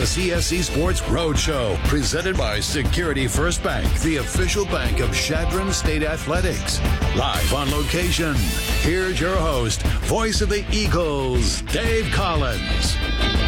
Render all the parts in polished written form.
CSC Sports Roadshow, presented by Security First Bank, the official bank of Chadron State Athletics. Live on location, here's your host, voice of the Eagles, Dave Collins.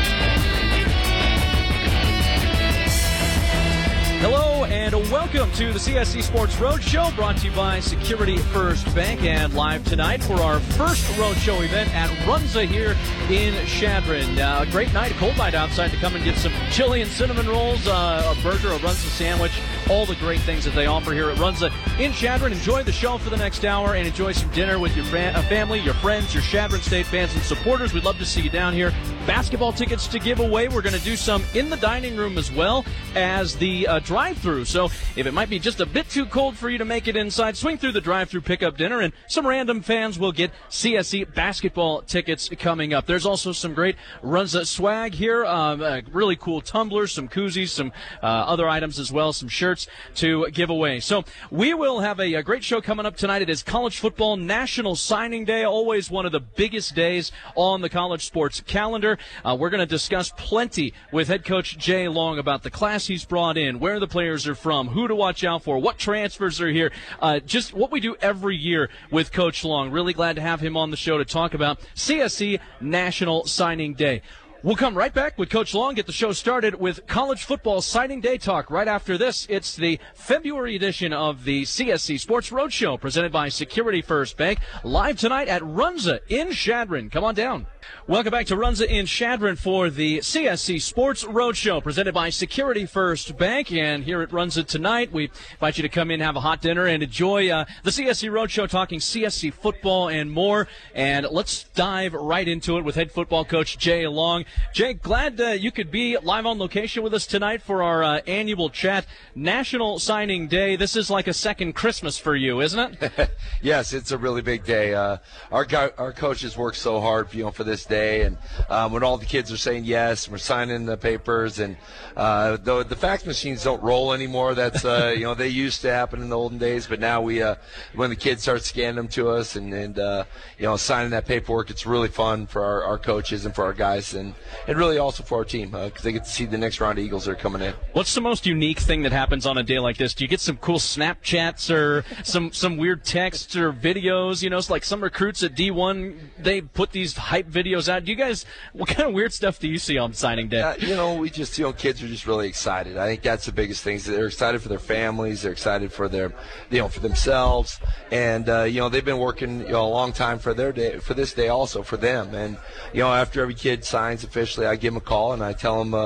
Hello and welcome to the CSC Sports Roadshow, brought to you by Security First Bank, and live tonight for our first Roadshow event at Runza here in Chadron. A great night, a cold night outside to come and get some chili and cinnamon rolls, a burger, a Runza sandwich, all the great things that they offer here at Runza in Chadron. Enjoy the show for the next hour and enjoy some dinner with your family, your friends, your Chadron State fans and supporters. We'd love to see you down here. Basketball tickets to give away. We're going to do some in the dining room as well as the drive-through. So if it might be just a bit too cold for you to make it inside, swing through the drive-through, pick up dinner, and some random fans will get CSC basketball tickets coming up. There's also some great Runza swag here, really cool tumblers, some koozies, some other items as well, some shirts to give away. So we will have a great show coming up tonight. It is College Football National Signing Day, always one of the biggest days on the college sports calendar. We're going to discuss plenty with head coach Jay Long about the class he's brought in, where the players are from, who to watch out for, what transfers are here, just what we do every year with Coach Long. Really glad to have him on the show to talk about CSC National Signing Day. We'll come right back with Coach Long, get the show started with College Football Signing Day talk. Right after this, it's the February edition of the CSC Sports Roadshow, presented by Security First Bank, live tonight at Runza in Chadron. Come on down. Welcome back to Runza in Chadron for the CSC Sports Roadshow, presented by Security First Bank. And here at Runza tonight, we invite you to come in, have a hot dinner, and enjoy the CSC Roadshow, talking CSC football and more. And let's dive right into it with head football coach Jay Long. Jay, glad you could be live on location with us tonight for our annual chat. National Signing Day. This is like a second Christmas for you, isn't it? Yes, it's a really big day. Our coaches work so hard, for this day, and when all the kids are saying yes, we're signing the papers, and though the fax machines don't roll anymore, that's they used to happen in the olden days, but now we when the kids start scanning them to us and signing that paperwork, it's really fun for our coaches and for our guys, and really also for our team, because they get to see the next round of Eagles that are coming in. What's the most unique thing that happens on a day like this? Do you get some cool Snapchats or some weird texts or videos? It's like some recruits at D1, they put these hype videos out. Do you guys, what kind of weird stuff do you see on signing day? We just, kids are just really excited. I think that's the biggest thing. They're excited for their families. They're excited for their, for themselves. And, they've been working, a long time for their day, for this day also for them. And, after every kid signs officially, I give them a call and I tell them,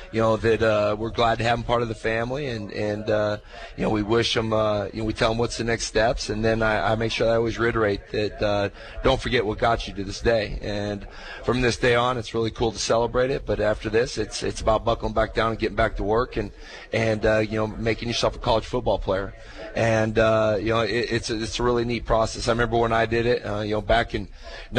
that we're glad to have them part of the family. And we wish them, we tell them what's the next steps. And then I make sure I always reiterate that don't forget what got you to this day. And from this day on, it's really cool to celebrate it. But after this, it's about buckling back down and getting back to work and making yourself a college football player. And it's a really neat process. I remember when I did it, back in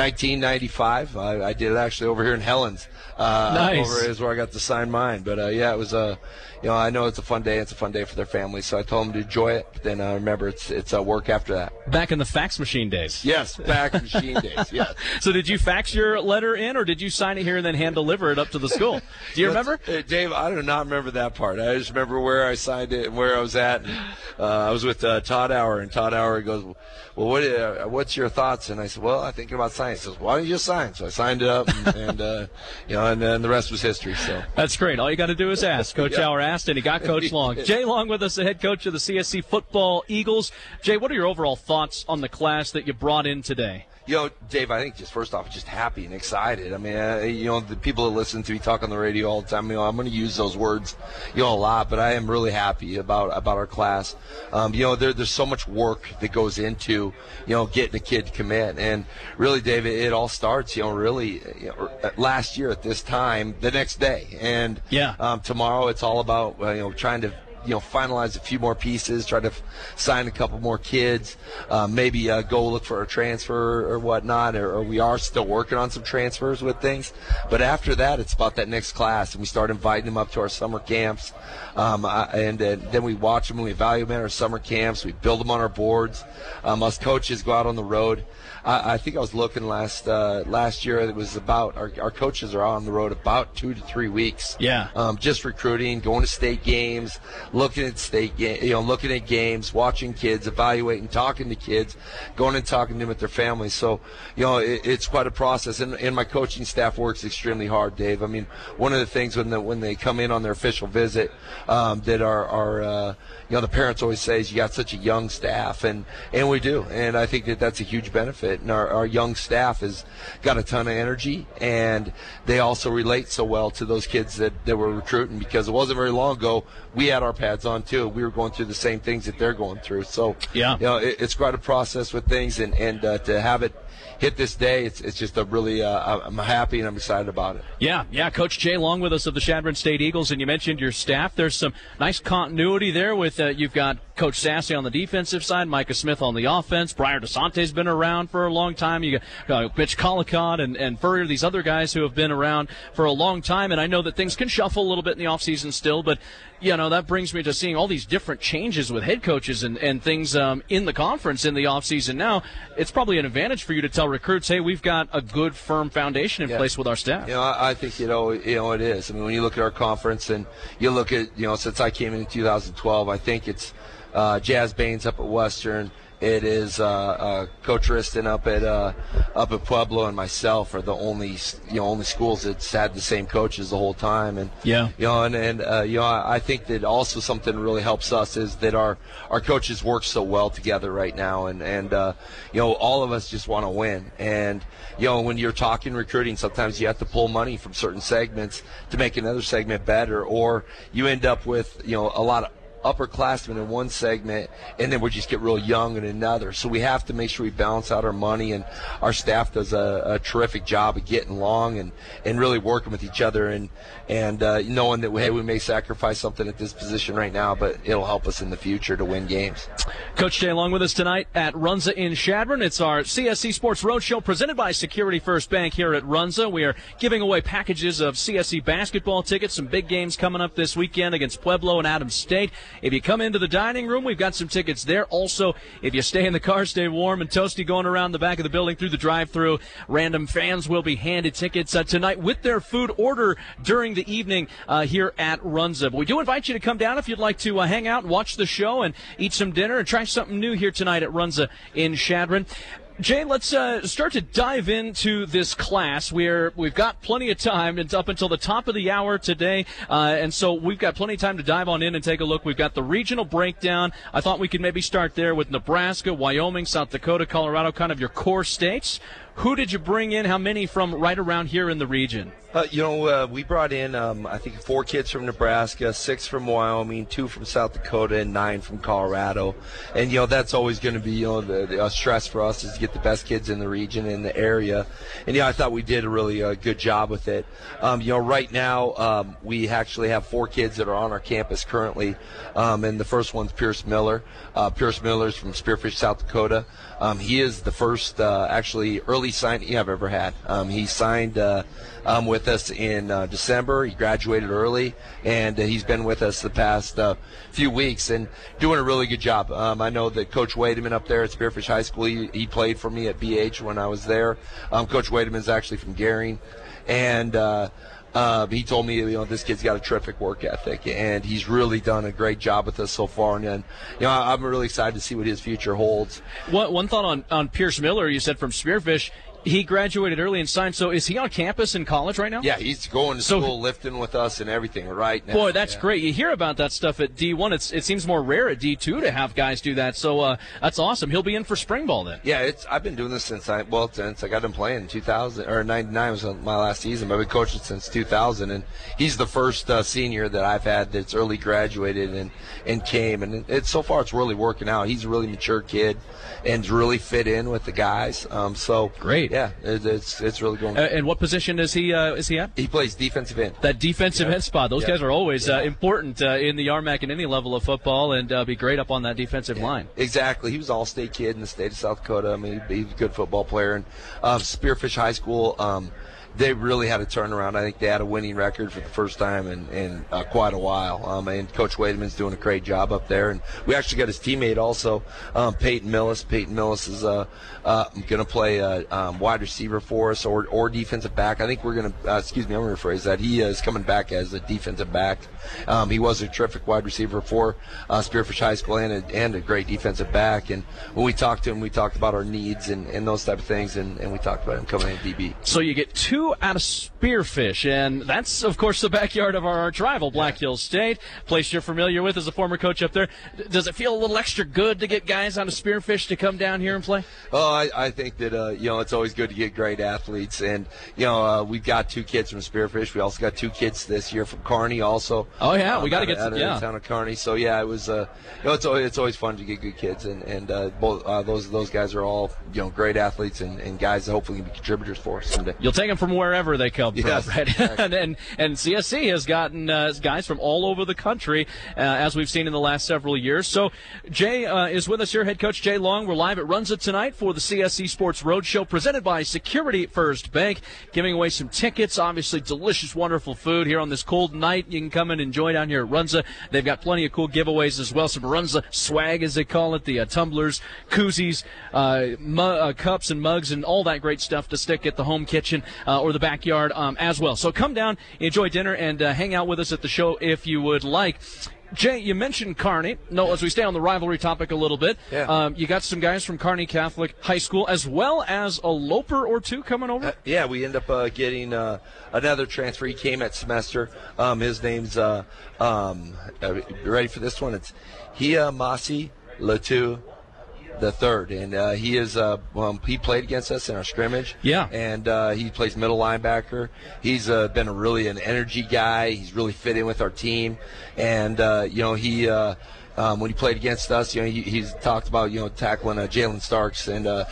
1995. I did it actually over here in Helens. Nice. Over is where I got to sign mine. But it was I know it's a fun day. It's a fun day for their families. So I told them to enjoy it. But then remember, it's work after that. Back in the fax machine days. Yes, fax machine days. Yeah. So did you fax your letter in, or did you sign it here and then hand deliver it up to the school? Do you remember? Dave, I do not remember that part. I just remember where I signed it and where I was at. And, I was with Todd Auer, and Todd Auer goes, well, what's your thoughts? And I said, well, I'm thinking about signing. He says, why don't you just sign? So I signed it up, and then the rest was history. So that's great. All you got to do is ask. Coach Auer asked, and he got Coach Long. Jay Long with us, the head coach of the CSC Football Eagles. Jay, what are your overall thoughts on the class that you brought in today? Dave, I think just first off, just happy and excited. I mean, the people that listen to me talk on the radio all the time, I'm going to use those words, a lot, but I am really happy about our class. There's so much work that goes into, getting a kid to commit. And really, Dave, it all starts, last year at this time, the next day. And tomorrow it's all about, trying to finalize a few more pieces, try to sign a couple more kids, maybe go look for a transfer or whatnot, or we are still working on some transfers with things. But after that, it's about that next class, and we start inviting them up to our summer camps, and then we watch them and we evaluate them at our summer camps. We build them on our boards. Us coaches go out on the road. I think I was looking last year. It was about our coaches are on the road about 2 to 3 weeks. Yeah. Just recruiting, going to state games, looking at games, watching kids, evaluating, talking to kids, going and talking to them with their families. So, it's quite a process, and my coaching staff works extremely hard, Dave. I mean, one of the things when they come in on their official visit, that our the parents always say is you got such a young staff, and we do, and I think that's a huge benefit. And our young staff has got a ton of energy, and they also relate so well to those kids that we're recruiting, because it wasn't very long ago we had our pads on too. We were going through the same things that they're going through. So yeah, it's quite a process with things, and to have it hit this day, it's just a really I'm happy and I'm excited about it. Yeah. Coach Jay Long with us of the Chadron State Eagles, and you mentioned your staff. There's some nice continuity there with you've got Coach Sassy on the defensive side, Micah Smith on the offense. Briar DeSante's been around for a long time. You got Mitch Collicott and Furrier, these other guys who have been around for a long time. And I know that things can shuffle a little bit in the offseason still, but that brings me to seeing all these different changes with head coaches and things in the conference in the offseason now. It's probably an advantage for you to tell recruits, hey, we've got a good, firm foundation in place with our staff. I think, it is. I mean, when you look at our conference and you look at, since I came in 2012, I think it's Jazz Baines up at Western. It is Coach Riston up at Pueblo, and myself are the only schools that's had the same coaches the whole time. And I think that also something that really helps us is that our coaches work so well together right now, and all of us just want to win. And when you're talking recruiting, sometimes you have to pull money from certain segments to make another segment better, or you end up with a lot of upperclassmen in one segment, and then we just get real young in another. So we have to make sure we balance out our money, and our staff does a terrific job of getting along and really working with each other, and knowing that, hey, we may sacrifice something at this position right now, but it'll help us in the future to win games. Coach Jay Long with us tonight at Runza in Chadron. It's our CSC Sports Roadshow presented by Security First Bank here at Runza. We are giving away packages of CSC basketball tickets, some big games coming up this weekend against Pueblo and Adams State. If you come into the dining room, we've got some tickets there. Also, if you stay in the car, stay warm and toasty going around the back of the building through the drive-thru, random fans will be handed tickets tonight with their food order during the evening here at Runza. But we do invite you to come down if you'd like to hang out and watch the show and eat some dinner and try something new here tonight at Runza in Chadron. Jay, let's start to dive into this class. We've got plenty of time. It's up until the top of the hour today, and so we've got plenty of time to dive on in and take a look. We've got the regional breakdown. I thought we could maybe start there with Nebraska, Wyoming, South Dakota, Colorado, kind of your core states. Who did you bring in? How many from right around here in the region? We brought in, I think, 4 kids from Nebraska, 6 from Wyoming, 2 from South Dakota, and 9 from Colorado. And, that's always going to be, the stress for us is to get the best kids in the region, in the area. And, I thought we did a really good job with it. Right now, we actually have 4 kids that are on our campus currently. And the first one's Pierce Miller. Pierce Miller's from Spearfish, South Dakota. He is the first, actually, early signee I've ever had. He signed with us in December. He graduated early, and he's been with us the past few weeks and doing a really good job. I know that Coach Wademan up there at Spearfish High School, he played for me at BH when I was there. Coach Wademan's actually from Gering, and he told me, this kid's got a terrific work ethic, and he's really done a great job with us so far. And I'm really excited to see what his future holds. One thought on Pierce Miller, you said from Spearfish. He graduated early and signed. So is he on campus in college right now? Yeah, he's going to school, lifting with us and everything right now. Boy, that's great. You hear about that stuff at D1. It seems more rare at D2 to have guys do that. So that's awesome. He'll be in for spring ball then. Yeah, I've been doing this since I got done playing in 2000 or 99 was my last season. But I've been coaching since 2000, and he's the first senior that I've had that's early graduated and came. And so far it's really working out. He's a really mature kid and really fit in with the guys. So great. great. Yeah, it's really going. And what position is he at? He plays defensive end. That defensive end spot. Those guys are always important in the RMAC and any level of football, and be great up on that defensive line. Exactly. He was an all-state kid in the state of South Dakota. I mean, he's a good football player. And Spearfish High School, they really had a turnaround. I think they had a winning record for the first time in quite a while. And Coach Wademan's doing a great job up there. And we actually got his teammate also, Peyton Millis. Peyton Millis is going to play wide receiver for us or defensive back. I think we're going to, I'm going to rephrase that. He is coming back as a defensive back. He was a terrific wide receiver for Spearfish High School and a great defensive back. And when we talked to him, we talked about our needs and those type of things, and we talked about him coming in DB. So you get 2 out of Spearfish, and that's, of course, the backyard of our arch rival, Black Hills State, place you're familiar with as a former coach up there. Does it feel a little extra good to get guys out of Spearfish to come down here and play? Oh, I think that, it's always good to get great athletes. And, we've got 2 kids from Spearfish. We also got 2 kids this year from Kearney also. Oh, yeah, we got to get out of town of Kearney. So, yeah, it was, it's always fun to get good kids. And both those guys are all, great athletes and guys that hopefully can be contributors for us someday. You'll take them from wherever they come from, right? Exactly. and CSC has gotten guys from all over the country, as we've seen in the last several years. So Jay is with us here, head coach Jay Long. We're live at Runza tonight for the CSC Sports Roadshow, presented by Security First Bank, giving away some tickets. Obviously, delicious, wonderful food here on this cold night. You can come and enjoy down here at Runza. They've got plenty of cool giveaways as well. Some Runza swag, as they call it, the tumblers, koozies, cups and mugs, and all that great stuff to stick at the home kitchen or the backyard as well. So come down, enjoy dinner, and hang out with us at the show if you would like. Jay, you mentioned Kearney. No, as we stay on the rivalry topic a little bit, you got some guys from Kearney Catholic High School, as well as a Loper or 2 coming over? We end up getting another transfer. He came at semester. His name's, ready for this one? It's Masi Latu the third, and he is he played against us in our scrimmage. And he plays middle linebacker. He's been an energy guy. He's really fit in with our team, and he when he played against us, he's talked about tackling Jalen Starks,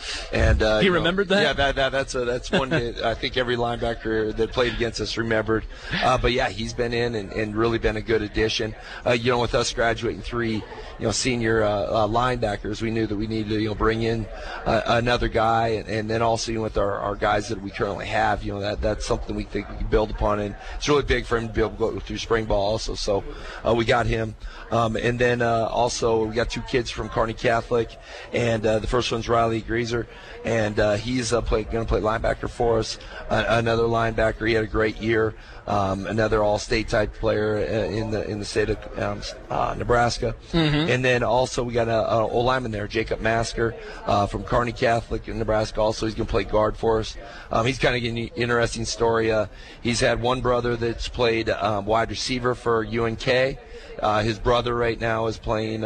and he remembered that. Yeah, that's one that I think every linebacker that played against us remembered. But yeah, he's been in and really been a good addition. With us graduating 3 senior linebackers, we knew that we needed to bring in another guy, and then also with our guys that we currently have, that's something we think we can build upon, and it's really big for him to be able to go through spring ball also. So we got him, and then also we got 2 kids from Kearney Catholic, and the first one's Riley Greaser, and he's going to play linebacker for us. Another linebacker, he had a great year. Another all-state type player in the state of Nebraska. And then also we got an old lineman there, Jacob Masker from Kearney Catholic in Nebraska. Also, he's going to play guard for us. He's kind of an interesting story. He's had one brother that's played wide receiver for UNK. His brother right now is playing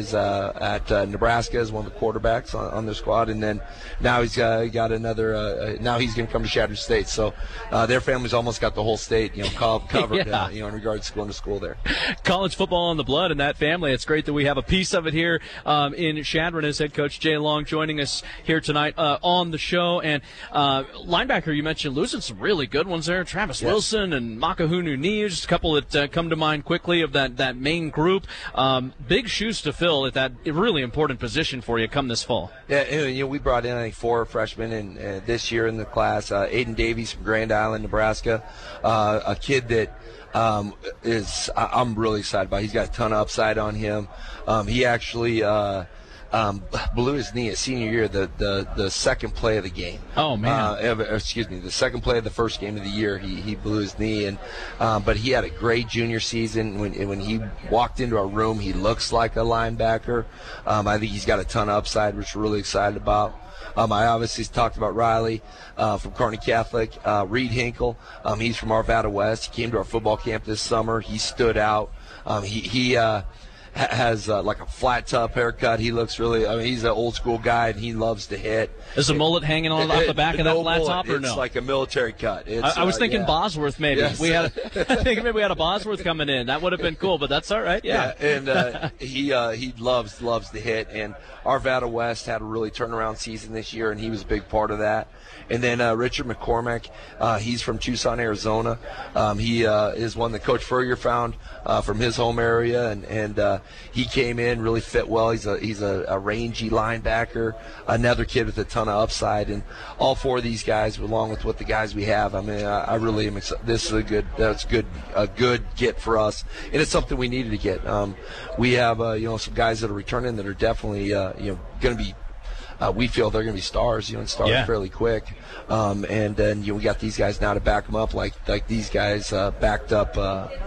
at Nebraska as one of the quarterbacks on their squad, and then now he's got another. Now he's going to come to Chadron State. So their family's almost got the whole state, covered. In regards to going to school there. College football in the blood in that family. It's great that we have a piece of it here in Chadron. As head coach Jay Long joining us here tonight on the show, and linebacker you mentioned losing some really good ones there. Travis Wilson and Makahunu Neves, just a couple that come to mind quickly of that main group. Big shoes to fill at that really important position for you come this fall. Yeah, we brought in I think 4 freshmen in this year in the class. Aiden Davies from Grand Island, Nebraska, a kid that I'm really excited about. He's got a ton of upside on him. He actually blew his knee at senior year, the second play of the game. Oh, man. The second play of the first game of the year, he blew his knee. And but he had a great junior season. When he walked into our room, he looks like a linebacker. I think he's got a ton of upside, which we're really excited about. I obviously talked about Riley from Kearney Catholic. Reed Hinkle, he's from Arvada West. He came to our football camp this summer. He stood out. has like a flat top haircut. He looks really, I mean, he's an old school guy, and he loves to hit. Is the mullet hanging off the back of that flat top, or no? It's like a military cut. I was thinking Bosworth, maybe. Yes. I think maybe we had a Bosworth coming in. That would have been cool, but that's all right. Yeah. And he loves to hit. And Arvada West had a really turnaround season this year, and he was a big part of that. And then Richard McCormack, he's from Tucson, Arizona. He is one that Coach Furrier found from his home area, and he came in, really fit well. He's a rangy linebacker, another kid with a ton of upside. And all four of these guys, along with what the guys we have, I mean, I really am excited. This is a good get for us, and it's something we needed to get. We have some guys that are returning that are definitely going to be. We feel they're going to be stars, and stars fairly quick. And then we got these guys now to back them up, like these guys backed up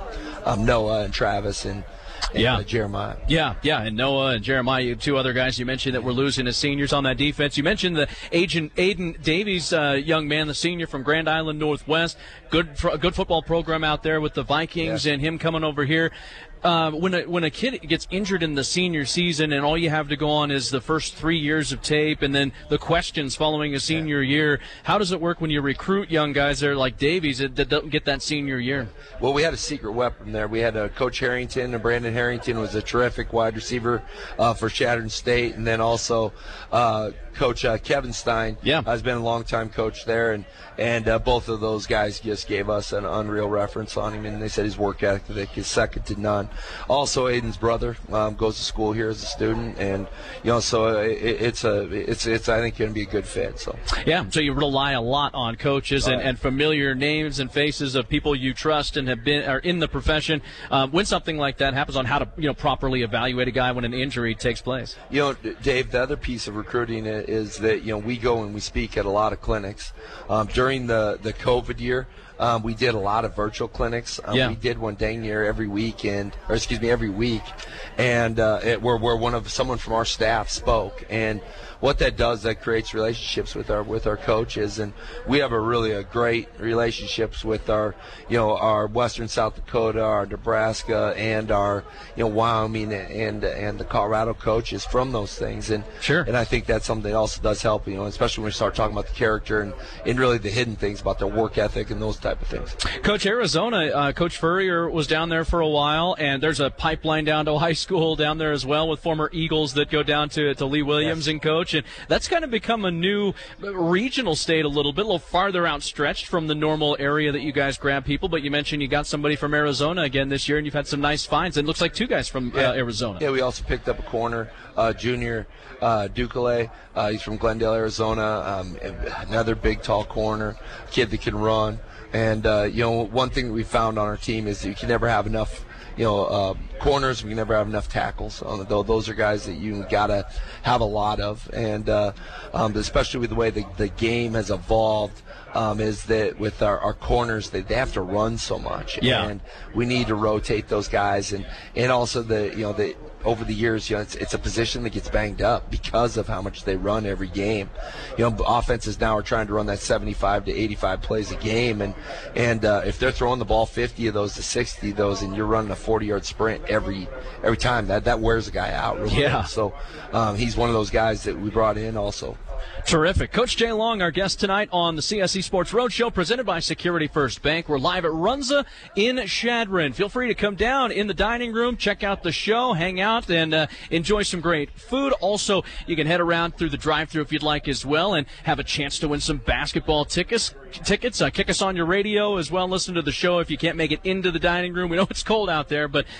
Noah and Travis and Jeremiah. Yeah, and Noah and Jeremiah, two other guys you mentioned that we're losing as seniors on that defense. You mentioned the Aiden Davies, young man, the senior from Grand Island Northwest. Good football program out there with the Vikings, and him coming over here. When a kid gets injured in the senior season and all you have to go on is the first 3 years of tape and then the questions following a senior year, how does it work when you recruit young guys there like Davies that don't get that senior year? Well, we had a secret weapon there. We had Coach Harrington, and Brandon Harrington was a terrific wide receiver for Chadron State, and then also Coach Kevin Stein has been a long-time coach there, and both of those guys just gave us an unreal reference on him, and they said his work ethic is second to none. Also, Aiden's brother goes to school here as a student, and so it's I think going to be a good fit. So you rely a lot on coaches and familiar names and faces of people you trust and are in the profession. When something like that happens, on how to properly evaluate a guy when an injury takes place. Dave, the other piece of recruiting is that we go and we speak at a lot of clinics. During the COVID year, we did a lot of virtual clinics. We did one dang near every week, and where someone from our staff spoke. And what that does, that creates relationships with our coaches, and we have a great relationships with our Western South Dakota, our Nebraska, and our Wyoming and the Colorado coaches from those things. And and I think that's something that also does help, especially when we start talking about the character and really the hidden things about their work ethic and those type of things. Coach, Arizona, Coach Furrier was down there for a while, and there's a pipeline down to high school down there as well with former Eagles that go down to Lee Williams and coach. And that's kind of become a new regional state a little farther outstretched from the normal area that you guys grab people. But you mentioned you got somebody from Arizona again this year, and you've had some nice finds. And it looks like two guys from Arizona. Yeah, we also picked up a corner, Junior Ducale. He's from Glendale, Arizona. Another big, tall corner, kid that can run. And, one thing that we found on our team is that you can never have enough corners. We can never have enough tackles. Those are guys that you gotta have a lot of, and especially with the way the game has evolved, is that with our corners, they have to run so much, and we need to rotate those guys, and also over the years, it's a position that gets banged up because of how much they run every game. Offenses now are trying to run that 75 to 85 plays a game, and if they're throwing the ball 50 of those to 60 of those, and you're running a 40-yard sprint every time, that wears a guy out really well. So he's one of those guys that we brought in also. Terrific. Coach Jay Long, our guest tonight on the CSC Sports Roadshow, presented by Security First Bank. We're live at Runza in Chadron. Feel free to come down in the dining room, check out the show, hang out, and enjoy some great food. Also, you can head around through the drive-thru if you'd like as well, and have a chance to win some basketball tickets. Kick us on your radio as well. Listen to the show if you can't make it into the dining room. We know it's cold out there, but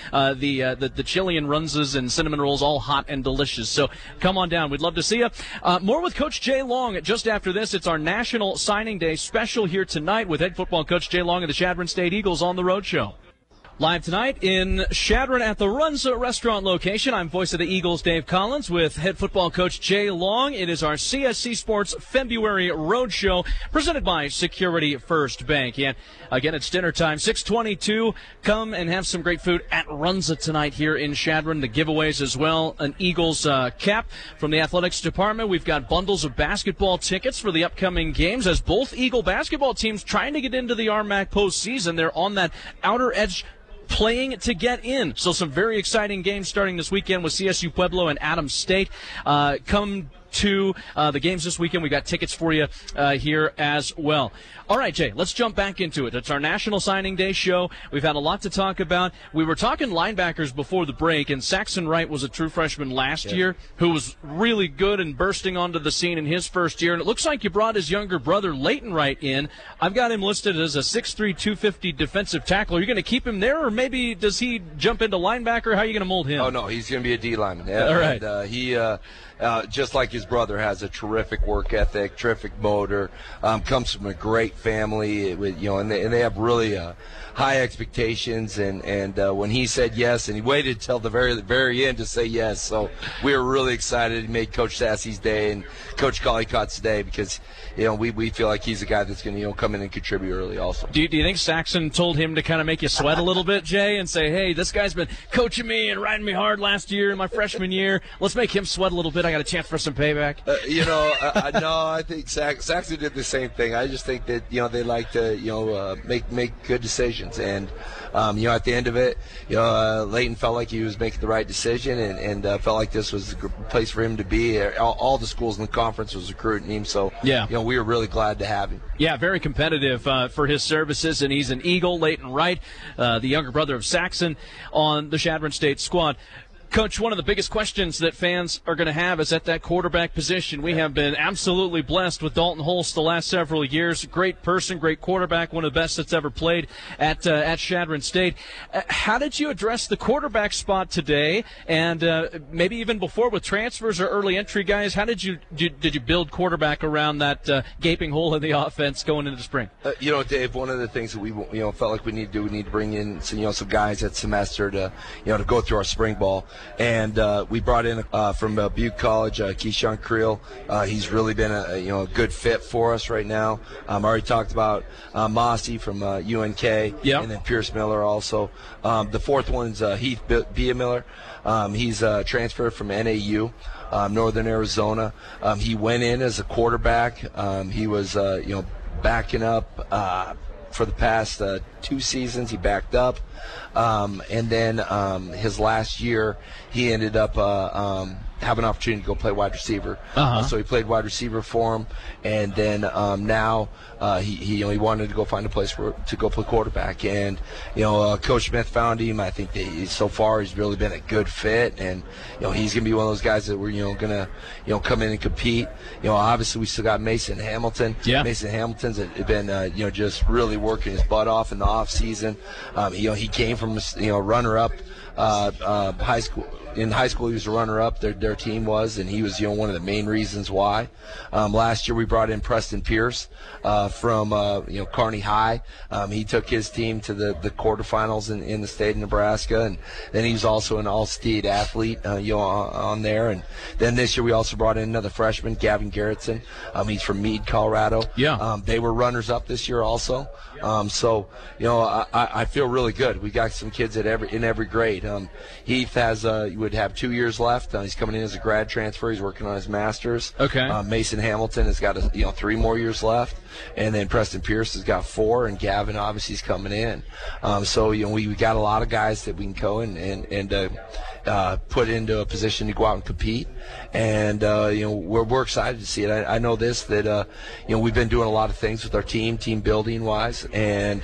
the chili and Runzas and cinnamon rolls all hot and delicious. So come on down. We'd love to see you. More with Coach Jay Long just after this. It's our National Signing Day special here tonight with head football coach Jay Long of the Chadron State Eagles on the Roadshow. Live tonight in Chadron at the Runza restaurant location. I'm voice of the Eagles, Dave Collins, with head football coach Jay Long. It is our CSC Sports February Roadshow presented by Security First Bank. And again, it's dinner time, 6:22. Come and have some great food at Runza tonight here in Chadron. The giveaways as well. An Eagles cap from the athletics department. We've got bundles of basketball tickets for the upcoming games as both Eagle basketball teams trying to get into the RMAC postseason. They're on that outer edge playing to get in. So some very exciting games starting this weekend with CSU Pueblo and Adams State. Come to the games this weekend. We got tickets for you here as well. All right, Jay, let's jump back into it. It's our National Signing Day show. We've had a lot to talk about. We were talking linebackers before the break, and Saxon Wright was a true freshman last year who was really good and bursting onto the scene in his first year. And it looks like you brought his younger brother, Leighton Wright, in. I've got him listed as a 6'3", 250 defensive tackle. Are you going to keep him there, or maybe does he jump into linebacker? How are you going to mold him? Oh, no, he's going to be a D lineman. Yeah, all right. And, he, just like his brother, has a terrific work ethic, terrific motor, comes from a great family, with, and they have really high expectations. And when he said yes, and he waited till the very end to say yes, so we were really excited. He made Coach Sasse's day and Coach Collicott's day because we feel like he's a guy that's going to come in and contribute early also. Do you think Saxon told him to kind of make you sweat a little bit, Jay, and say, hey, this guy's been coaching me and riding me hard last year in my freshman year. Let's make him sweat a little bit. I got a chance for some payback. No, I think Saxon did the same thing. I just think that they like to make good decisions, and at the end of it, Leighton felt like he was making the right decision, and felt like this was the place for him to be. All the schools in the conference was recruiting him, so we were really glad to have him. Yeah, very competitive for his services, and he's an Eagle. Leighton Wright, the younger brother of Saxon, on the Chadron State squad. Coach, one of the biggest questions that fans are going to have is at that quarterback position. We have been absolutely blessed with Dalton Holst the last several years. Great person, great quarterback, one of the best that's ever played at Chadron State. How did you address the quarterback spot today, and maybe even before with transfers or early entry guys? How did you build quarterback around that gaping hole in the offense going into the spring? Dave, one of the things that we felt like we need to bring in some guys that semester to go through our spring ball. And we brought in from Butte College, Keyshawn Creel. He's really been a good fit for us right now. I already talked about Mossy from UNK, and then Pierce Miller also. The fourth one's Heath Biamiller. He's transferred from NAU, Northern Arizona. He went in as a quarterback. He was backing up for the past 2 seasons. He backed up. And then his last year, he ended up having an opportunity to go play wide receiver. So he played wide receiver for him, and then now he wanted to go find a place to go play quarterback. And Coach Smith found him. I think that so far he's really been a good fit, and he's gonna be one of those guys that we're gonna come in and compete. Obviously we still got Mason Hamilton. Mason Hamilton's been just really working his butt off in the off season. He came from runner-up high school. In high school, he was a runner-up. Their team was, and he was one of the main reasons why. Last year, we brought in Preston Pierce from Kearney High. He took his team to the quarterfinals in the state of Nebraska, and then he was also an all-state athlete on there. And then this year, we also brought in another freshman, Gavin Garrettson. He's from Meade, Colorado. They were runners-up this year also. I feel really good. We got some kids in every grade. Heath would have 2 years left. He's coming in as a grad transfer. He's working on his master's. Mason Hamilton has got 3 more years left, and then Preston Pierce has got 4, and Gavin obviously is coming in. We got a lot of guys that we can go and put into a position to go out and compete, and we're excited to see it. I know that we've been doing a lot of things with our team building wise, and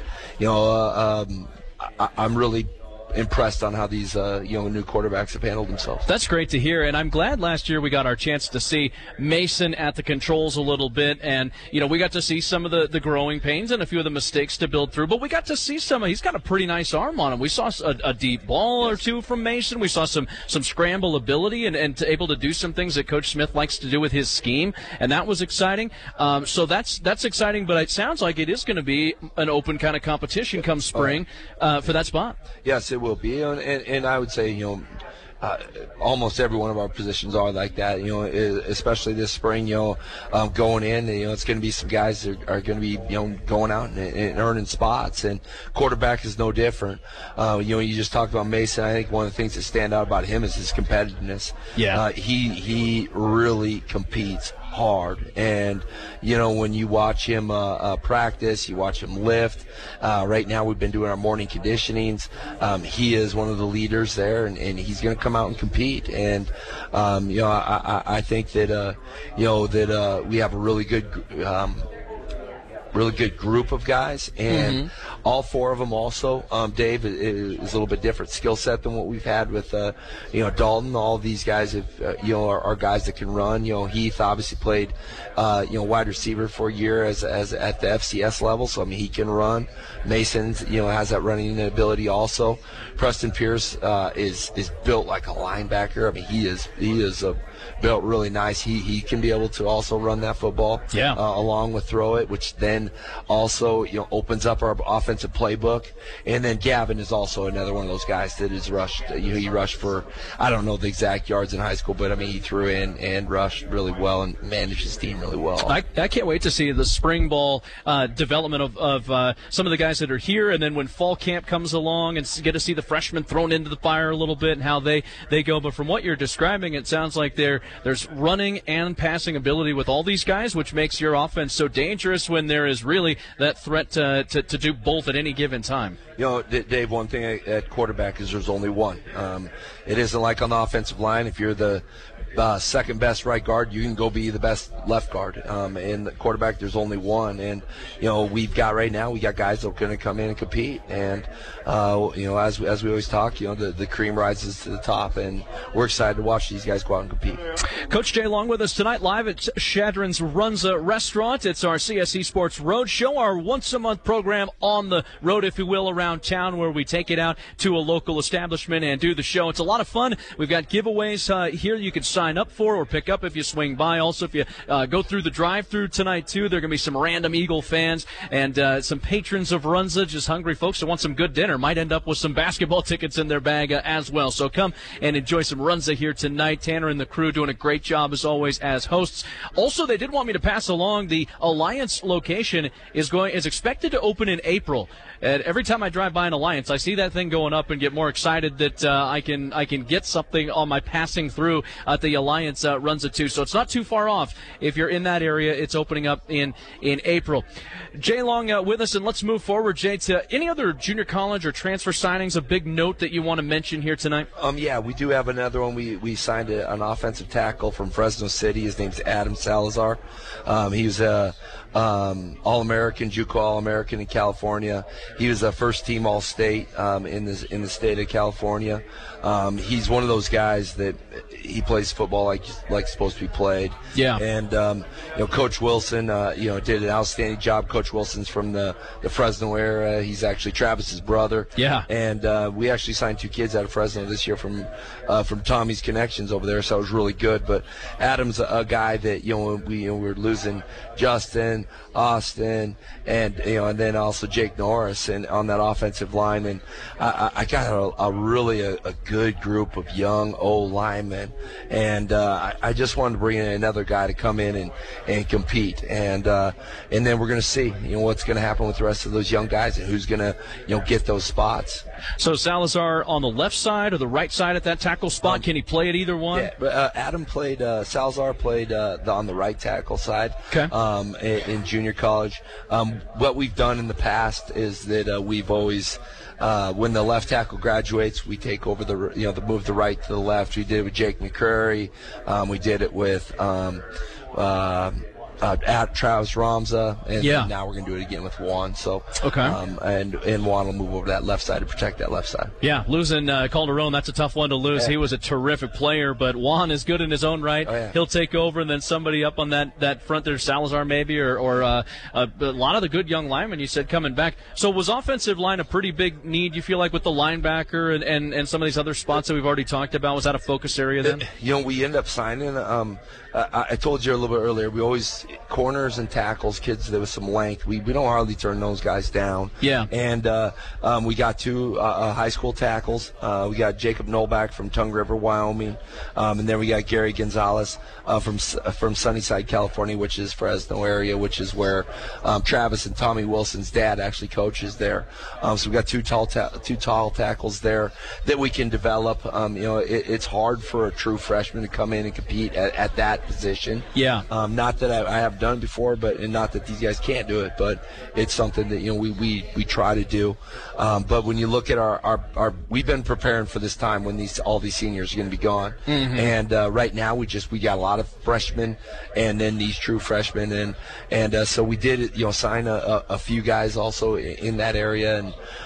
I'm really impressed on how these new quarterbacks have handled themselves. That's great to hear, and I'm glad last year we got our chance to see Mason at the controls a little bit, and we got to see some of the growing pains and a few of the mistakes to build through, but we got to see he's got a pretty nice arm on him. We saw a deep ball or two from Mason. We saw some scramble ability and able to do some things that Coach Smith likes to do with his scheme, and that was exciting. So that's exciting, but it sounds like it is going to be an open kind of competition come spring for that spot. Yes, it will be, and I would say almost every one of our positions are like that, especially this spring, going in, it's going to be some guys that are going to be, going out and earning spots, and quarterback is no different. You just talked about Mason. I think one of the things that stand out about him is his competitiveness. He really competes hard. And, when you watch him practice, you watch him lift. Right now we've been doing our morning conditionings. He is one of the leaders there, and he's going to come out and compete. And, I think that, we have a really good group of guys, and all four of them also, Dave, is a little bit different skill set than what we've had with, Dalton. All these guys are guys that can run. Heath obviously played, wide receiver for a year as at the FCS level, so he can run. Mason's, has that running ability also. Preston Pierce is built like a linebacker. He is built really nice. He can be able to also run that football, along with throw it, which then also opens up our offensive playbook. And then Gavin is also another one of those guys that is rushed. He rushed for, I don't know the exact yards in high school, but he threw in and rushed really well and managed his team really well. I can't wait to see the spring ball development of some of the guys that are here, and then when fall camp comes along, and get to see the freshmen thrown into the fire a little bit and how they go. But from what you're describing, it sounds like there's running and passing ability with all these guys, which makes your offense so dangerous when there is really that threat to do both at any given time. Dave, one thing at quarterback is there's only one. It isn't like on the offensive line. If you're the second best right guard, you can go be the best left guard. In the quarterback, there's only one. And, we got guys that are going to come in and compete. And, as we always talk, the cream rises to the top. And we're excited to watch these guys go out and compete. Coach Jay Long with us tonight live at Chadron's Runza Restaurant. It's our CSC Sports Road Show, our once-a-month program on the road, if you will, around town, where we take it out to a local establishment and do the show. It's a lot of fun. We've got giveaways here you can sign up for or pick up if you swing by. Also, if you go through the drive-thru tonight, too, there are going to be some random Eagle fans and some patrons of Runza, just hungry folks that want some good dinner. Might end up with some basketball tickets in their bag as well. So come and enjoy some Runza here tonight. Tanner and the crew doing a great job, as always, as hosts. Also, they did want me to pass along the Alliance location is expected to open in April. And every time I drive by an Alliance, I see that thing going up and get more excited that I can get something on my passing through at the Alliance Runza too. So it's not too far off. If you're in that area, it's opening up in April. Jay Long with us, and let's move forward, Jay, to any other junior college or transfer signings, a big note that you want to mention here tonight? Yeah, we do have another one. We signed an offensive tackle from Fresno City. His name's Adam Salazar. He was a All-American, JUCO All-American in California. He was a first-team All-State in the state of California. He's one of those guys that he plays football like it's supposed to be played. Yeah. And Coach Wilson, did an outstanding job. Coach Wilson's from the Fresno area. He's actually Travis's brother. Yeah. And we actually signed 2 kids out of Fresno this year from Tommy's connections over there, so it was really good. But Adam's a guy that we're losing Justin, Austin, and then also Jake Norris and on that offensive line. And I got a really good group of young old linemen, and I just wanted to bring in another guy to come in and compete. And then we're going to see what's going to happen with the rest of those young guys and who's going to get those spots. So Salazar on the left side or the right side at that tackle spot? Can he play at either one? Yeah, Adam played. Salazar played on the right tackle side. Okay. In junior college. What we've done in the past is that we've always, when the left tackle graduates, we take over move the right to the left. We did it with Jake McCurry. We did it with at Travis Ramza, and now we're going to do it again with Juan. So, and Juan will move over that left side to protect that left side. Yeah, losing Calderon, that's a tough one to lose. Yeah. He was a terrific player, but Juan is good in his own right. Oh, yeah. He'll take over, and then somebody up on that front there, Salazar maybe, or a lot of the good young linemen you said coming back. So was offensive line a pretty big need, you feel like, with the linebacker and some of these other spots that we've already talked about? Was that a focus area then? We end up signing. I told you a little bit earlier, corners and tackles, kids that with some length. We don't hardly turn those guys down. Yeah. And we got 2 high school tackles. We got Jacob Nolback from Tongue River, Wyoming, and then we got Gary Gonzalez from Sunnyside, California, which is Fresno area, which is where Travis and Tommy Wilson's dad actually coaches there. So we got two tall tackles there that we can develop. It's hard for a true freshman to come in and compete at that position. Yeah. Not that I have done before, and not that these guys can't do it, but it's something that we try to do. But when you look at our we've been preparing for this time when all these seniors are going to be gone, and right now we got a lot of freshmen, and then these true freshmen, and so we did sign a few guys also in that area,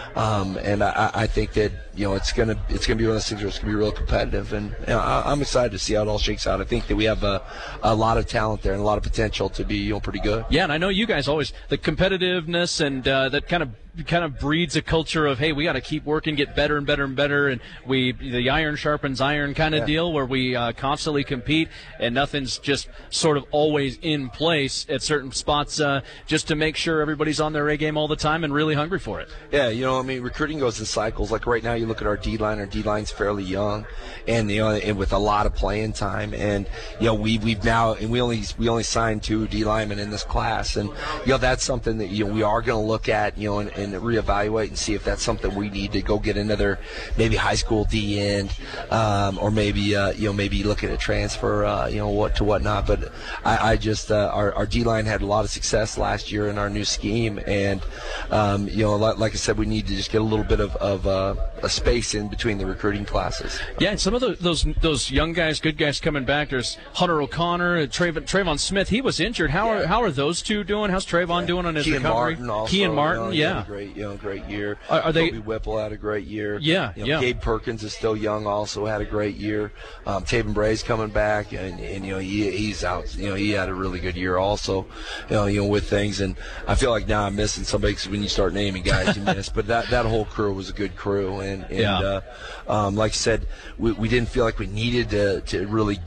and I think that it's gonna be one of those things where it's gonna be real competitive, and I'm excited to see how it all shakes out. I think that we have a lot of talent there and a lot of potential to be pretty good. Yeah, and I know you guys always the competitiveness and that kind of breeds a culture of, hey, we got to keep working, get better and better and better, and the iron sharpens iron kind of deal where we constantly compete, and nothing's just sort of always in place at certain spots just to make sure everybody's on their A game all the time and really hungry for it. Yeah, recruiting goes in cycles. Like right now, you look at our D-line. Our D-line's fairly young, and and with a lot of playing time, and we've now, and we only signed 2 D linemen in this class, and that's something that we are going to look at, and reevaluate and see if that's something we need to go get another maybe high school D end, or maybe maybe looking at transfer, whatnot. But I just our D line had a lot of success last year in our new scheme, and like I said, we need to just get a little bit of a space in between the recruiting classes. Yeah, and some of those young guys, good guys coming back. There's Hunter O'Connor, Trayvon Smith. He was injured. How are those two doing? How's Trayvon doing on his recovery? Kean Martin, yeah. Great year. Are they? Toby Whipple had a great year. Yeah, Gabe Perkins is still young, also had a great year. Taven Bray's coming back, and he's out. He had a really good year also. With things, and I feel like now I'm missing somebody because when you start naming guys, you miss. But that whole crew was a good crew, and like I said, we didn't feel like we needed to really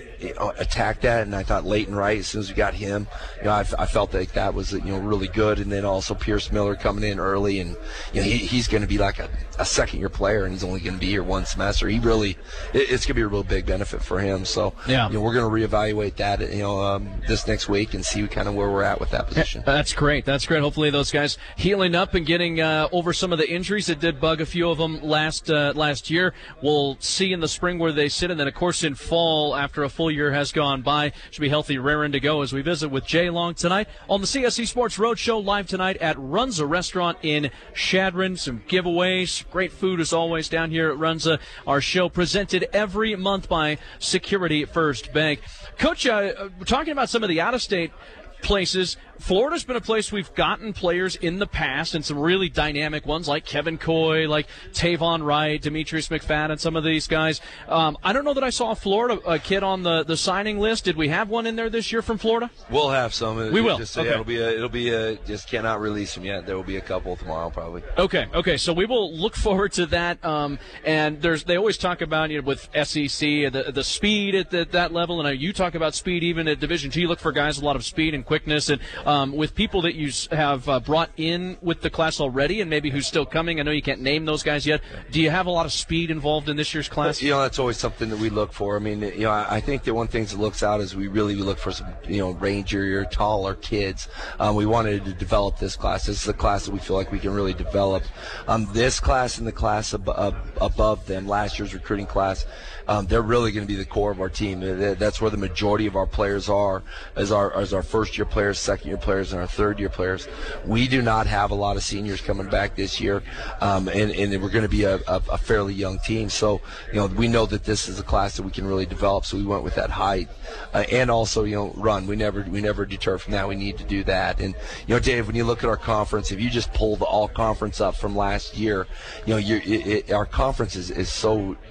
attack that, and I thought Leighton Wright, as soon as we got him, I felt like that was really good. And then also Pierce Miller coming in early, and he's going to be like a second-year player, and he's only going to be here 1 semester. It's going to be a real big benefit for him. So we're going to reevaluate that this next week and see kind of where we're at with that position. That's great. Hopefully those guys healing up and getting over some of the injuries that did bug a few of them last year. We'll see in the spring where they sit, and then of course in fall, after a full year has gone by, should be healthy, raring to go as we visit with Jay Long tonight on the CSC Sports Roadshow, live tonight at Runza Restaurant in Chadron. Some giveaways, great food as always down here at Runza. Our show presented every month by Security First Bank. Coach, we're talking about some of the out-of-state places. Florida's been a place we've gotten players in the past, and some really dynamic ones like Kevin Coy, like Tavon Wright, Demetrius McFadden, some of these guys. I don't know that I saw a kid on the signing list. Did we have one in there this year from Florida? We'll have some. We will. Just, okay. It'll be just cannot release them yet. There will be a couple tomorrow probably. Okay. So we will look forward to that. And they always talk about with SEC the speed at that level, and I know you talk about speed even at Division II. You look for guys with a lot of speed and quickness, and with people that you have brought in with the class already and maybe who's still coming. I know you can't name those guys yet. Do you have a lot of speed involved in this year's class? That's always something that we look for. I mean, I think that one thing that looks out is we look for some, rangier, taller kids. We wanted to develop this class. This is a class that we feel like we can really develop. This class and the class above them, last year's recruiting class, they're really going to be the core of our team. That's where the majority of our players are, as our first-year players, second-year players, and our third-year players. We do not have a lot of seniors coming back this year, and we're going to be a fairly young team. So, we know that this is a class that we can really develop. So we went with that height, and also, run. We never deter from that. We need to do that. And Dave, when you look at our conference, if you just pull the all conference up from last year, our conference is so.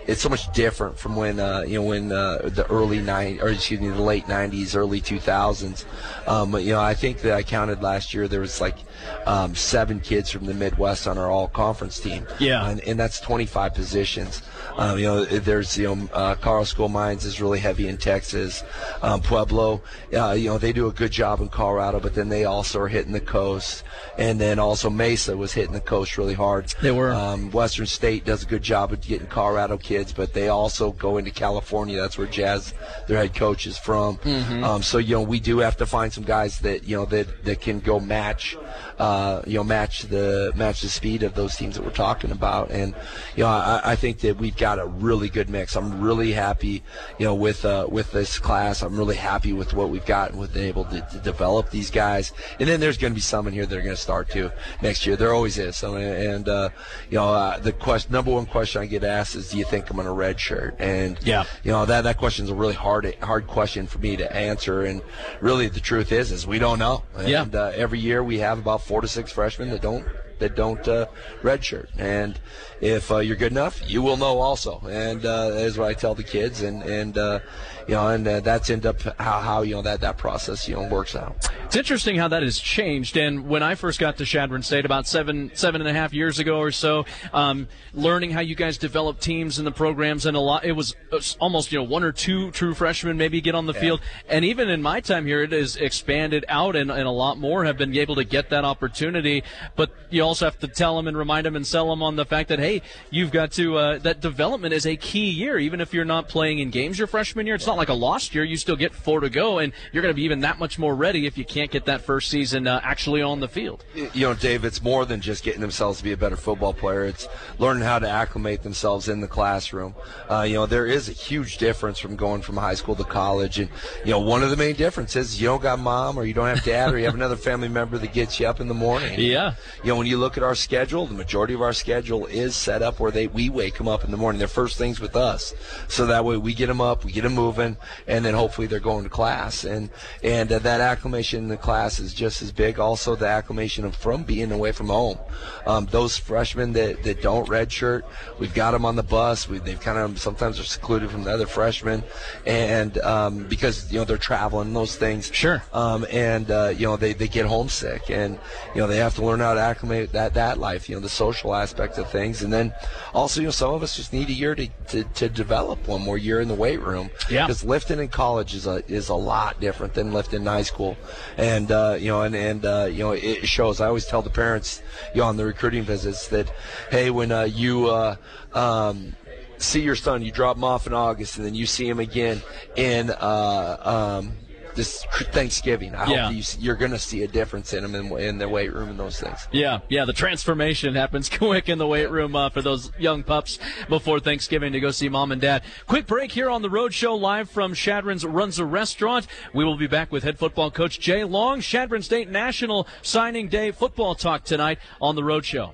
it's so much different from when the late 90s, early 2000s. I think that I counted last year there was like 7 kids from the Midwest on our all-conference team. Yeah, and that's 25 positions. There's Carl School Mines is really heavy in Texas. Pueblo, they do a good job in Colorado, but then they also are hitting the coast. And then also Mesa was hitting the coast really hard. They were. Western State does a good job of getting Colorado kids, but they also go into California. That's where Jazz, their head coach, is from. Mm-hmm. So we do have to find some guys that that can go match the speed of those teams that we're talking about. And I think that we've got a really good mix. I'm really happy with this class. I'm really happy with what we've got and with able to develop these guys. And then there's going to be some in here that are going to start too next year. There always is. The number one question I get asked is, do you think I'm going to redshirt? And that question is a really hard question for me to answer. And really the truth is we don't know. And every year we have about 4 to 6 freshmen that don't redshirt. And if you're good enough, you will know also. And that is what I tell the kids. And that's end up how that process works out. It's interesting how that has changed. And when I first got to Chadron State about seven and a half years ago or so, learning how you guys develop teams and the programs, and it was almost 1 or 2 true freshmen maybe get on the field. And even in my time here, it has expanded out, and a lot more have been able to get that opportunity. But you also have to tell them and remind them and sell them on the fact that, hey, you've got to that development is a key year. Even if you're not playing in games your freshman year, it's not like a lost year. You still get 4 to go, and you're going to be even that much more ready if you can't get that first season actually on the field. Dave, it's more than just getting themselves to be a better football player. It's learning how to acclimate themselves in the classroom. There is a huge difference from going from high school to college, and one of the main differences is you don't got mom, or you don't have dad, or you have another family member that gets you up in the morning. Yeah. When you look at our schedule, the majority of our schedule is set up where we wake them up in the morning. They're first things with us, so that way we get them up, we get them moving, and then hopefully they're going to class. And that acclimation in the class is just as big. Also, the acclimation from being away from home. Those freshmen that don't redshirt, we've got them on the bus. They've kind of sometimes are secluded from the other freshmen, and because they're traveling, those things. Sure. They get homesick, and they have to learn how to acclimate that life. The social aspect of things, and then also some of us just need a year to develop one more year in the weight room. Yeah. Because lifting in college is a lot different than lifting in high school, and it shows. I always tell the parents on the recruiting visits that, hey, when you see your son, you drop him off in August, and then you see him again in this Thanksgiving. I hope you're going to see a difference in them in the weight room and those things. Yeah, the transformation happens quick in the weight room for those young pups before Thanksgiving to go see mom and dad. Quick break here on the Road Show live from Chadron's Runza Restaurant. We will be back with head football coach Jay Long. Chadron State National Signing Day football talk tonight on the Road Show.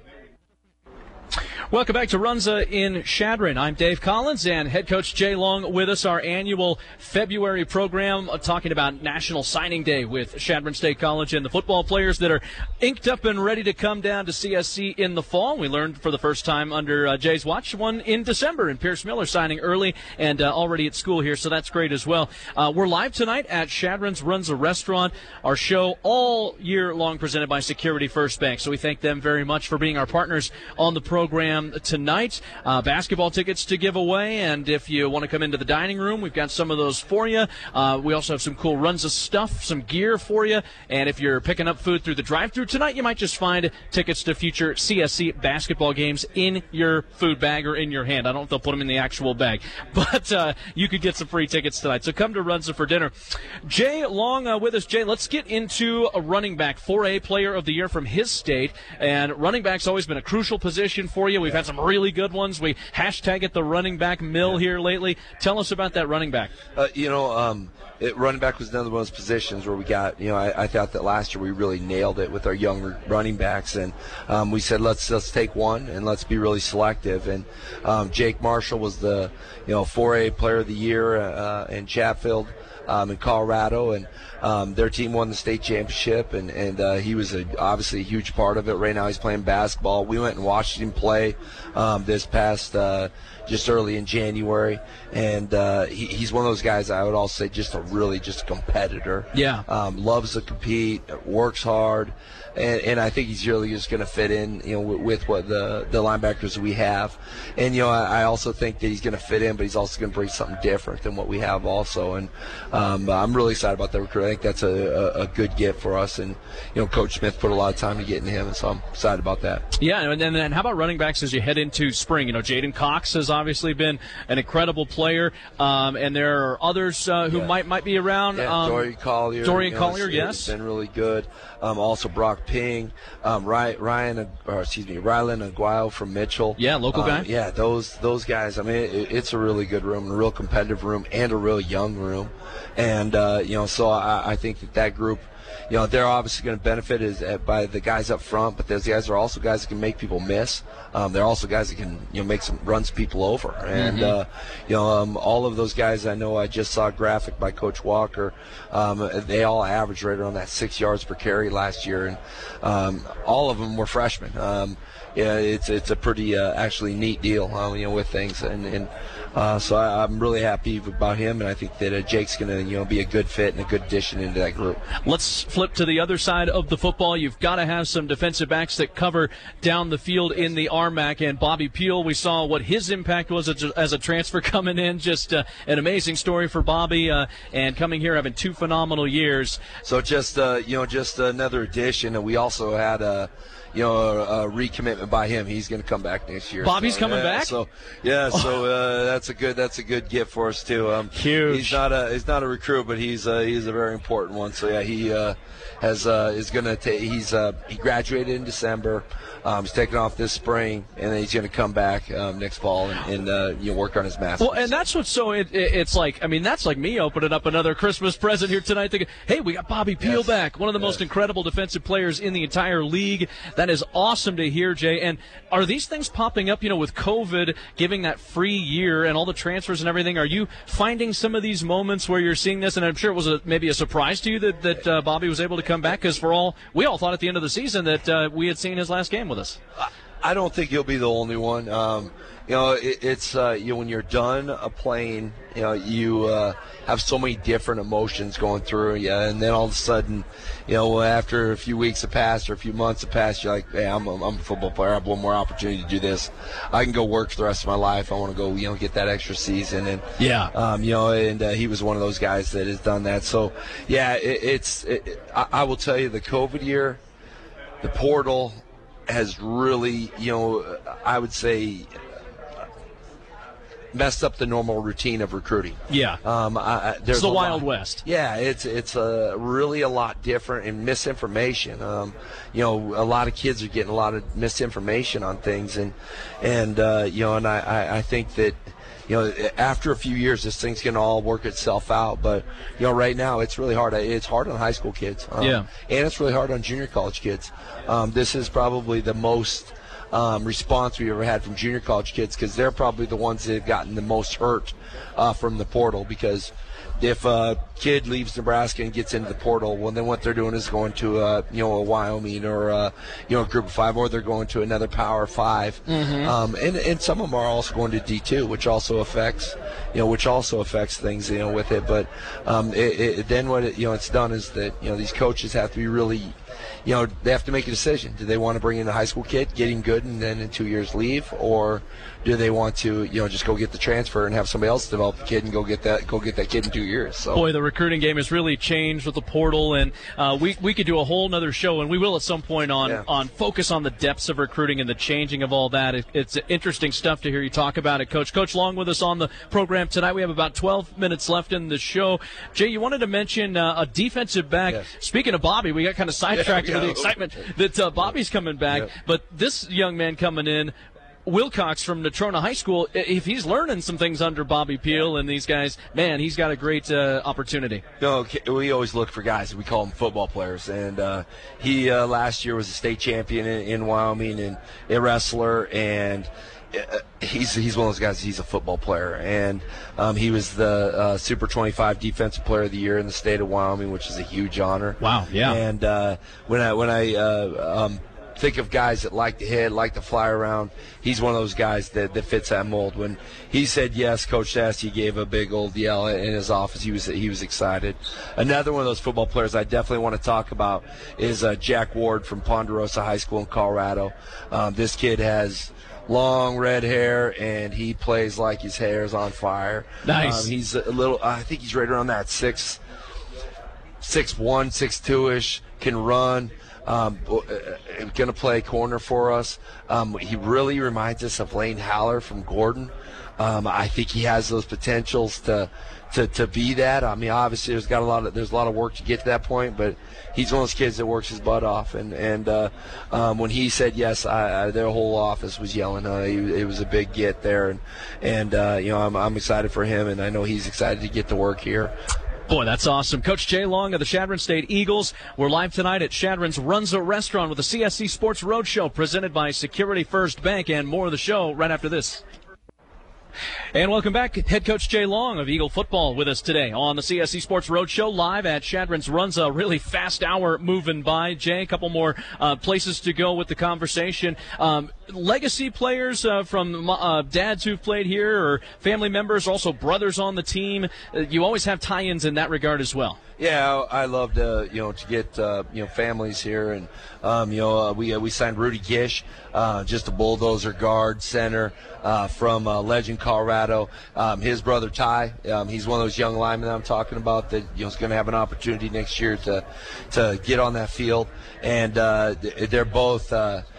Welcome back to Runza in Chadron. I'm Dave Collins, and head coach Jay Long with us. Our annual February program talking about National Signing Day with Chadron State College and the football players that are inked up and ready to come down to CSC in the fall. We learned for the first time under Jay's watch one in December, and Pierce Miller signing early and already at school here, so that's great as well. We're live tonight at Chadron's Runza Restaurant. Our show all year long presented by Security First Bank, so we thank them very much for being our partners on the program tonight. Basketball tickets to give away, and if you want to come into the dining room, we've got some of those for you. We also have some cool Runza stuff, some gear for you, and if you're picking up food through the drive-thru tonight, you might just find tickets to future CSC basketball games in your food bag or in your hand. I don't know if they'll put them in the actual bag, but you could get some free tickets tonight. So come to Runza for dinner. Jay Long with us. Jay, let's get into a running back, 4A Player of the Year from his state, and running back's always been a crucial position for you. We've had some really good ones. We hashtag it the running back mill here lately. Tell us about that running back. Running back was another one of those positions where we got, I thought that last year we really nailed it with our young running backs, and we said let's take one and let's be really selective. And Jake Marshall was the 4A Player of the Year in Chatfield. in Colorado, and their team won the state championship, and he was obviously a huge part of it. Right now he's playing basketball. We went and watched him play this past just early in January, and he's one of those guys I would also say just a competitor. Yeah. Loves to compete, works hard. And I think he's really just going to fit in, with what the linebackers we have. And, I also think that he's going to fit in, but he's also going to bring something different than what we have also. And I'm really excited about that recruit. I think that's a good get for us. And, Coach Smith put a lot of time to getting him, and so I'm excited about that. Yeah, and then how about running backs as you head into spring? Jaden Cox has obviously been an incredible player, and there are others who might be around. Yeah, Dorian Collier. Yes. It's been really good. Also, Brock Ping, Rylan Aguayo from Mitchell. Yeah, local guy. Yeah, those guys. I mean, it's a really good room, a real competitive room, and a real young room. And so I think that group, they're obviously going to benefit by the guys up front, but those guys are also guys that can make people miss. They're also guys that can make some runs people over, and all of those guys. I know I just saw a graphic by Coach Walker. They all averaged right around that 6 yards per carry last year, and all of them were freshmen. It's a pretty actually neat deal, with things, and so I'm really happy about him, and I think that Jake's going to be a good fit and a good addition into that group. Let's flip to the other side of the football. You've got to have some defensive backs that cover down the field in the RMAC, and Bobby Peel, we saw what his impact was as a transfer coming in. Just an amazing story for Bobby, and coming here having 2 phenomenal years. So just another addition, and we also had a recommitment by him. He's going to come back next year. Bobby's coming back. So that's a good gift for us too. Huge. He's not a recruit, but he's a very important one. So yeah, he is going to take. He graduated in December. He's taking off this spring, and then he's going to come back next fall and work on his master's. Well, and that's what's so it's like. I mean, that's like me opening up another Christmas present here tonight, thinking, "Hey, we got Bobby Peel back, one of the most incredible defensive players in the entire league." That is awesome to hear, Jay. And are these things popping up? With COVID giving that free year and all the transfers and everything, are you finding some of these moments where you're seeing this? And I'm sure it was maybe a surprise to you that Bobby was able to come back, because we all thought at the end of the season that we had seen his last game with us. I don't think he'll be the only one. It's when you're done playing, you have so many different emotions going through you, and then all of a sudden, after a few weeks have passed or a few months have passed, you're like, hey, I'm a football player. I have one more opportunity to do this. I can go work for the rest of my life. I want to go, get that extra season, and he was one of those guys that has done that. So yeah, I will tell you, the COVID year, the portal has really, I would say, messed up the normal routine of recruiting. Yeah. There's the Wild West. Yeah, it's really a lot different, and misinformation. A lot of kids are getting a lot of misinformation on things, and I think that, after a few years, this thing's going to all work itself out. But, right now it's really hard. It's hard on high school kids. And it's really hard on junior college kids. This is probably the most response we've ever had from junior college kids, because they're probably the ones that have gotten the most hurt from the portal, because if a kid leaves Nebraska and gets into the portal, well, then what they're doing is going to a Wyoming or a Group of 5, or they're going to another Power 5. And some of them are also going to D2, which also affects things with it. But then what it's done is that these coaches have to be really, they have to make a decision. Do they want to bring in a high school kid, get him good, and then in 2 years leave, or do they want to just go get the transfer and have somebody else develop the kid and go get that kid in 2 years? So boy, the recruiting game has really changed with the portal, and we could do a whole nother show, and we will at some point on focus on the depths of recruiting and the changing of all that. It's interesting stuff to hear you talk about it, Coach. Coach Long with us on the program tonight. We have about 12 minutes left in the show. Jay, you wanted to mention a defensive back. Yes. Speaking of Bobby, we got kind of sidetracked with the excitement that Bobby's coming back, but this young man coming in, Wilcox from Natrona High School, if he's learning some things under Bobby Peel and these guys, man, he's got a great opportunity. We always look for guys. We call them football players. And he last year was a state champion in Wyoming and a wrestler. And he's one of those guys. He's a football player, and he was the Super 25 Defensive Player of the Year in the state of Wyoming, which is a huge honor. Wow, yeah. And when I think of guys that like to hit, like to fly around, he's one of those guys that fits that mold. When he said yes, Coach Sassy gave a big old yell in his office. He was excited. Another one of those football players I definitely want to talk about is Jack Ward from Ponderosa High School in Colorado. This kid has long red hair, and he plays like his hair is on fire. Nice. He's a little, I think he's right around that 6'1", 6'2"-ish, can run. Going to play corner for us. He really reminds us of Lane Haller from Gordon. I think he has those potentials to be that. I mean, obviously there's a lot of work to get to that point, but he's one of those kids that works his butt off. And when he said yes, their whole office was yelling. It was a big get there, and I'm excited for him, and I know he's excited to get to work here. Boy, that's awesome. Coach Jay Long of the Chadron State Eagles. We're live tonight at Chadron's Runza Restaurant with the CSC Sports Roadshow presented by Security First Bank, and more of the show right after this. And welcome back. Head coach Jay Long of Eagle football with us today on the CSC Sports Roadshow live at Chadron's Runza. Really fast hour moving by. Jay, a couple more places to go with the conversation. Legacy players from dads who've played here or family members, also brothers on the team. You always have tie-ins in that regard as well. Yeah, I love to get families here, and we signed Rudy Gish, just a bulldozer guard center from Legend, Colorado. His brother Ty, he's one of those young linemen that I'm talking about that is going to have an opportunity next year to get on that field, and they're both.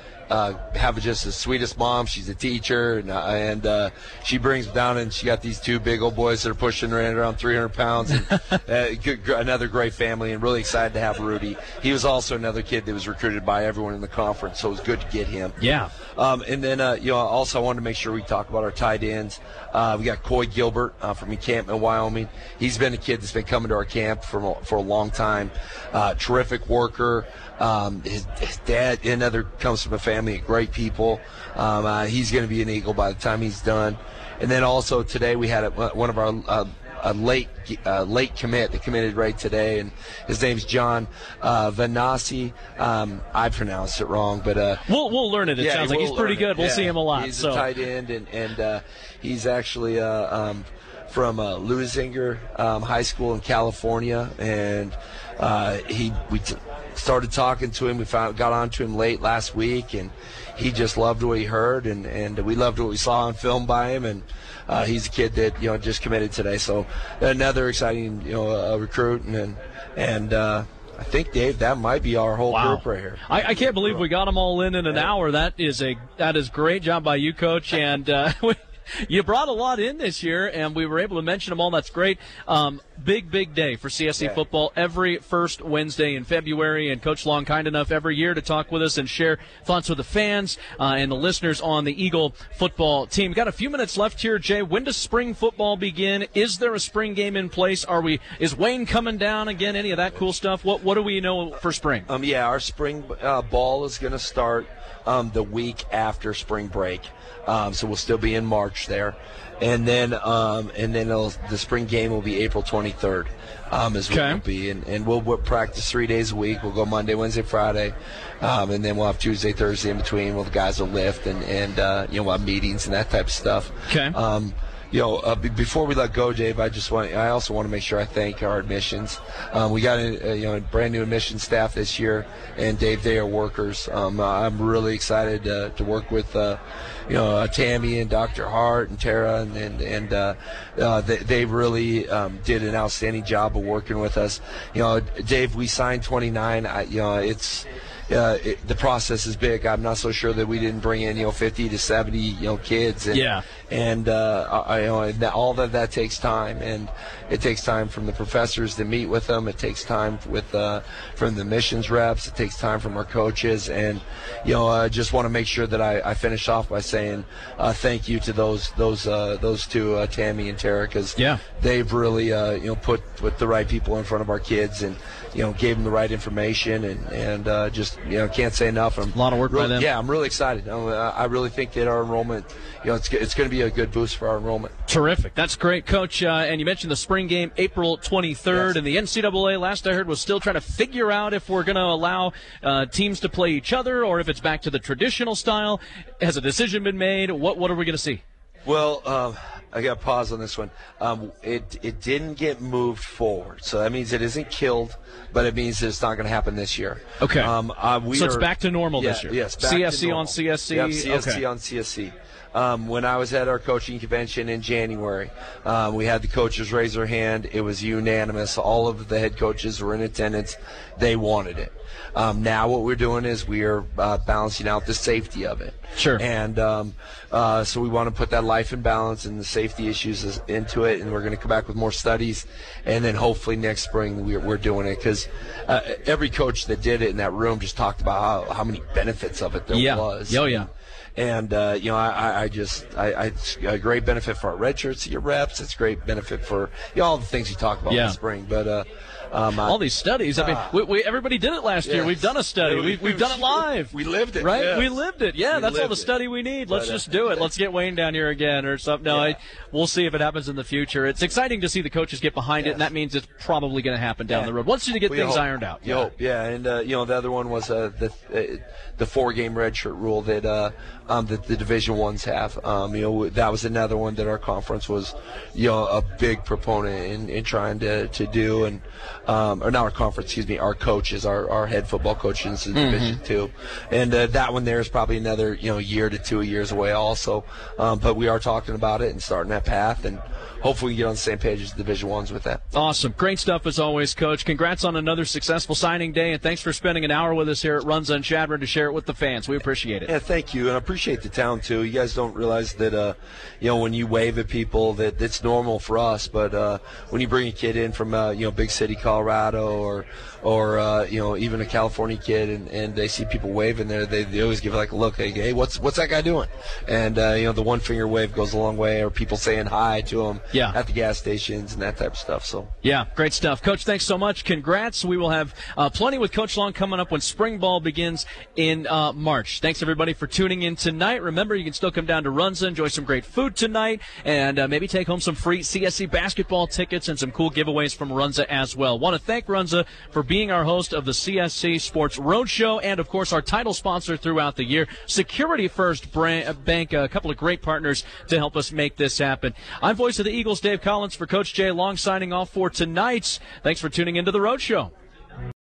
Have just the sweetest mom. She's a teacher, and she brings them down, and she got these two big old boys that are pushing around 300 pounds. And, another great family, and really excited to have Rudy. He was also another kid that was recruited by everyone in the conference, so it was good to get him. Yeah. And then, also I wanted to make sure we talk about our tight ends. We got Coy Gilbert from Encampment, Wyoming. He's been a kid that's been coming to our camp for a long time. Terrific worker. His dad, comes from a family of great people. He's going to be an Eagle by the time he's done. And then also today we had one of our late commit that committed right today, and his name's John Vanassi. I pronounced it wrong, but we'll learn it. It sounds like he's pretty good. We'll see him a lot. He's a tight end, and he's actually from Louisinger High School in California, and we started talking to him. We got on to him late last week, and he just loved what he heard, and we loved what we saw on film by him, and he's a kid that just committed today. So another exciting recruit, and I think, Dave, that might be our whole group right here. I can't believe we got them all in an hour. That is great job by you, Coach, and you brought a lot in this year, and we were able to mention them all. That's great. Big day for CSC football every first Wednesday in February, and Coach Long kind enough every year to talk with us and share thoughts with the fans and the listeners on the Eagle football team. Got a few minutes left here, Jay. When does spring football begin? Is there a spring game in place? Is Wayne coming down again? Any of that cool stuff? What do we know for spring? Our spring ball is going to start the week after spring break. So we'll still be in March there, and then the spring game will be April 23rd. Is what it'll be, and we'll practice 3 days a week. We'll go Monday, Wednesday, Friday, and then we'll have Tuesday, Thursday in between. Well, the guys will lift, and we'll have meetings and that type of stuff. Okay. Before we let go, Dave, I also want to make sure I thank our admissions. We got a brand new admissions staff this year, and Dave, they are workers. I'm really excited to work with Tammy and Dr. Hart and Tara, and they really did an outstanding job of working with us. Dave, we signed 29. The process is big. I'm not so sure that we didn't bring in 50 to 70 kids, and all that takes time, and it takes time from the professors to meet with them. It takes time from the missions reps. It takes time from our coaches, and I just want to make sure that I finish off by saying thank you to those two, Tammy and Tara, because they've really put the right people in front of our kids, and gave them the right information, and just just can't say enough. A lot of work by them. Yeah, I'm really excited. I really think that our enrollment, it's going to be a good boost for our enrollment. Terrific. That's great, Coach. And you mentioned the spring game, April 23rd, yes. And the NCAA, last I heard, was still trying to figure out if we're going to allow teams to play each other or if it's back to the traditional style. Has a decision been made? What are we going to see? Well, I got to pause on this one. It didn't get moved forward, so that means it isn't killed, but it means it's not going to happen this year. Okay. So it's back to normal this year. Yes. CSC on CSC. Yep, CSC okay. on CSC. When I was at our coaching convention in January, we had the coaches raise their hand. It was unanimous. All of the head coaches were in attendance. They wanted it. Now what we're doing is we are balancing out the safety of it. Sure. And so we want to put that life and balance and the safety issues into it, and we're going to come back with more studies, and then hopefully next spring we're doing it, because every coach that did it in that room just talked about how many benefits of it there was. Oh, yeah. And, it's a great benefit for our redshirt senior reps. It's a great benefit for all the things you talk about in the spring. But all these studies. I mean, everybody did it last year. We've done a study. We've done it live. We lived it. Right? Yes. We lived it. Yeah, that's all the study we need. Let's just do it. Let's get Wayne down here again or something. No, we'll see if it happens in the future. It's exciting to see the coaches get behind it, and that means it's probably going to happen down the road once you get things ironed out. You hope. Yeah, and the other one was the 4-game redshirt rule that the Division I's have. That was another one that our conference was a big proponent in trying to do, and or not our conference, excuse me, our coaches, our head football coaches in Division II, and that one there is probably another year to 2 years away also, but we are talking about it and starting that path, and hopefully we can get on the same page as Division I's with that. Awesome. Great stuff as always, Coach. Congrats on another successful signing day, and thanks for spending an hour with us here at Runza and Chadron to share it with the fans. We appreciate it. Yeah, thank you, and I appreciate the town too. You guys don't realize that when you wave at people that it's normal for us, but when you bring a kid in from big city Colorado or even a California kid and they see people waving there, they always give like a look, hey, what's that guy doing? And the one finger wave goes a long way, or people saying hi to him at the gas stations and that type of stuff. So yeah, great stuff. Coach, thanks so much. Congrats. We will have plenty with Coach Long coming up when spring ball begins in March. Thanks everybody for tuning in tonight. Remember, you can still come down to Runza, enjoy some great food tonight, and maybe take home some free CSC basketball tickets and some cool giveaways from Runza as well. Want to thank Runza for being our host of the CSC Sports Roadshow, and of course our title sponsor throughout the year, Security First Bank, a couple of great partners to help us make this happen. I'm voice of the Eagles, Dave Collins, for Coach Jay Long, signing off for tonight. Thanks for tuning into the Roadshow.